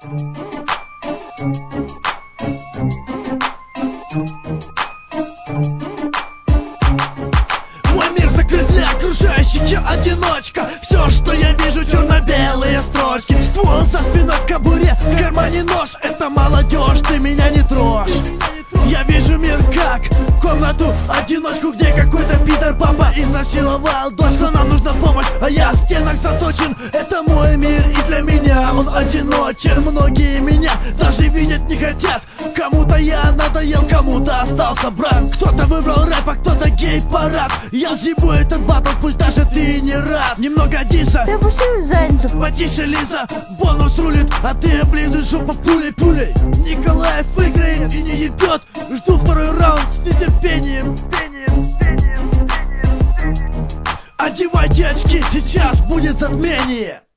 Мой мир закрыт для окружающих, я одиночка. Все, что я вижу, черно-белые строчки. Ствол за спиной в кобуре, в кармане нож. Это молодежь, ты меня не трожь. Я вижу мир как комнату, одиночку, где какой-то пидор папа изнасиловал дочь. Но нам нужна помощь, а я в стенах заточен. Это мой мир, и для меня он одиночен. Многие меня даже видеть не хотят. Кому-то я надоел, кому-то остался брат. Кто-то выбрал рэп, а кто-то гей-парад. Я съебу этот батл, пусть даже ты не рад. Немного диса, потише, Лиза. Бонус рулит, а ты облизываешь жопу пулей-пулей. Николаев выиграет и не ебет. Жду второй раунд с нетерпением. Одевайте очки, сейчас будет затмение.